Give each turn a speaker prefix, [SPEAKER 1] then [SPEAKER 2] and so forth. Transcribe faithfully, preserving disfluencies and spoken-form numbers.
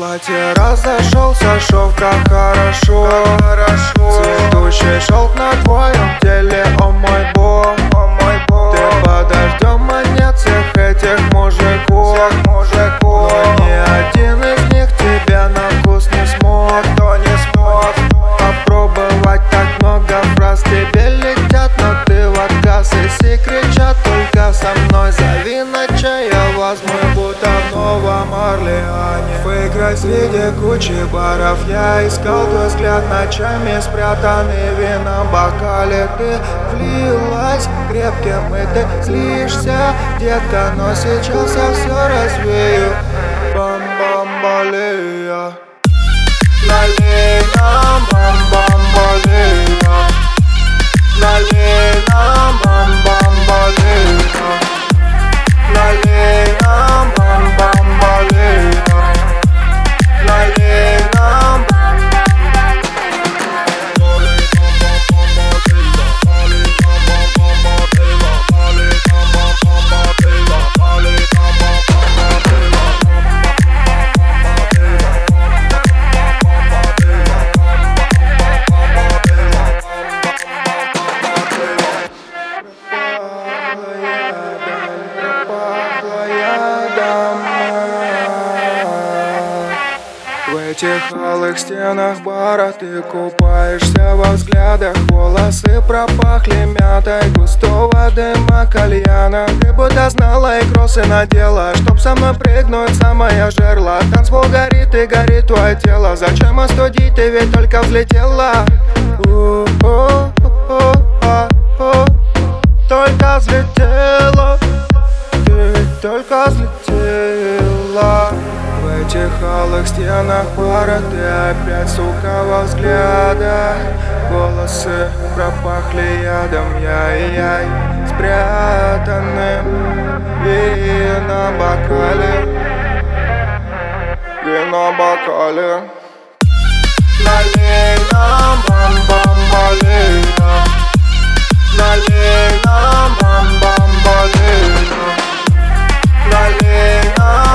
[SPEAKER 1] платье разошелся, шелка хорошо, хорошо. Цветущий шелк на твоем теле, о мой бог, о мой бог. Ты под дождем монет всех этих мужиков, всех мужиков. Но ни один из них тебя на вкус не смог, кто не смог попробовать. Так много фраз тебе летят, но ты в отказ. И все кричат только со мной, зови на чай, я возьму, будто в Новом Орлеане. Выиграй среди кучи баров, я искал твой взгляд ночами, спрятанный в винном бокале. Ты влилась крепким, и ты злишься, детка, но сейчас я все развею. Бам-бам-балея, ла-лей-на, бам-бам-балея, ла-лей-на, бам-бам-балея, ла-лей-на, бам-бам-балея, ла-лей-на. В этих алых стенах бара ты купаешься во взглядах. Волосы пропахли мятой густого дыма кальяна. Ты будто знала и кроссы надела, чтоб со мной прыгнуть в самое жерло. Танцпол горит и горит твое тело. Зачем остудить, ты ведь только взлетела. Только взлетела, ты ведь только взлетела. В этих алых стенах бара ты опять, сука, во взглядах. Волосы пропахли ядом, яй-яй, спрятанным в винном бокале, винном бокале. Ла-лей-на, бам-бам-балея, ла-лей-на, бам-бам-балея, ла-лей-на.